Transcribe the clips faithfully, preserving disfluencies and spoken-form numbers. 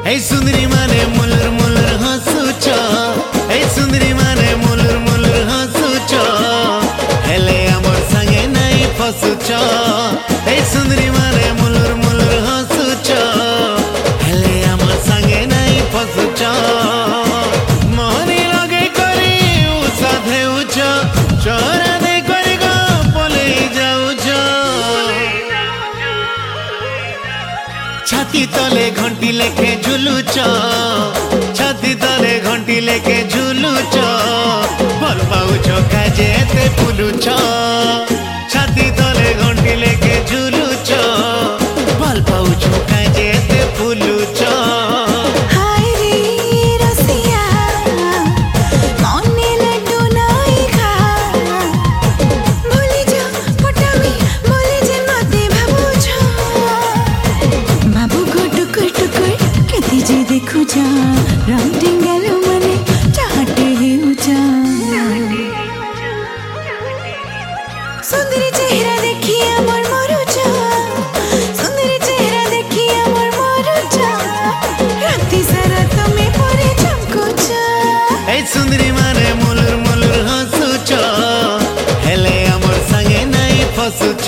ए सुंदरी माने मुलुर मुलुर हसुच ए सुंदरी माने मुलुर मुलुर हसुच हेले हमर संगे नहीं फसुच ए सुंदरी माने मुलुर मुलुर हसुच हेले हमर संगे नहीं फसुच मोहनी लगे करी उसा देउच चोरा दे करी गो पले जाउच छाती तले घंटी लेके झुलुच छाती तले घंटी लेके झुलुच भल पाउछ काजे एते फुलुच छाती तले घंटी लेके झुलुच भल पाउछ काजे एते फुलुच हाय रे रसिया मने लड्डू नाई खा भूली जा पटावी भूली जे मते भाबुछ बाबू को टुकुर टुकुर केती जे देखु जा रंग टिंगल मने चाहते हेउचा सुंदरी चेहरा देखी আমার মরুচা सुंदरी चेहरा देखी আমার মরুচা রাতি সারা তুমি পরে চমকুচা ए सुंदरी माने मुलुर मुलुर हसुच हेले हमर संगे नहीं फसुच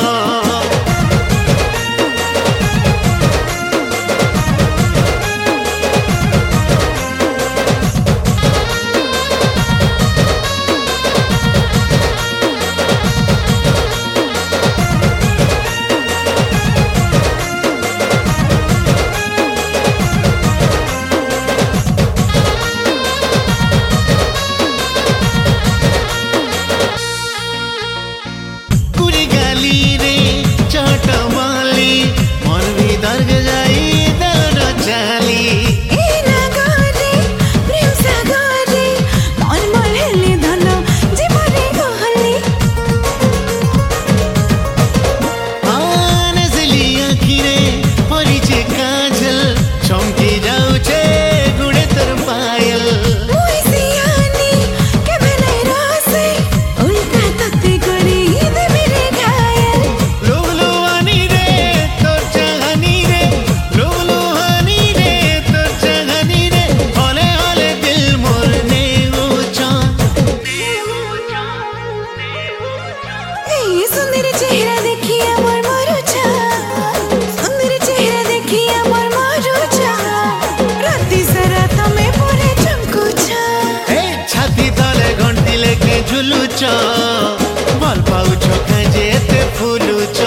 सुंदरी चेहरा देखी আমার মরুচা सुंदरी चेहरा देखी আমার মরুচা রাতি সারা তুমি পরে চমকুচা ए छाती तले घंटी लेके झुलुच भल पाउछ काजे एते फुलुच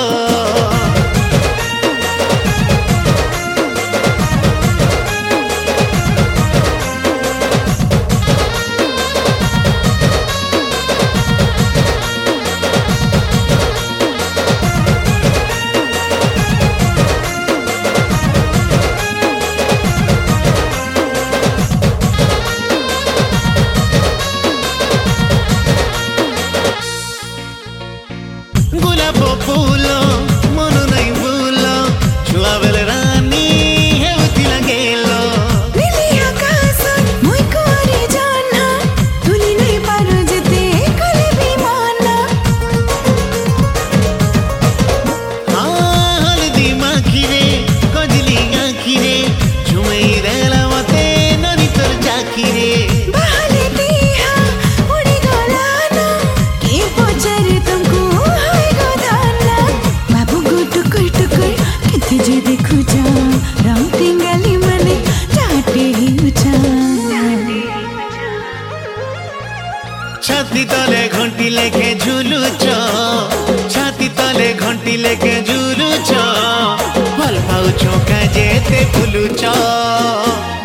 गुलाब फूल मन नहीं भूल छुआ बेले रानी हेउथि लागेलो नीली आकाश मुई कोरी जाना तुली नहीं पारो जेते कले भी माना हाँ हल्दी माखी रे कजली आँखी रे झुमई देला मते ननी तोर जाखी रे बहाले दिया उड़ी गलाना के पचारे तुमको हाय गोदाना बाबू को टुकुर टुकुर केती जे देखु जा रंग टिंगली मने चाहते हेउचा छाती तले घंटी लेके झुलुच छाती तले घंटी लेके झुलुच भल पाउछ काजे एते फुलुच।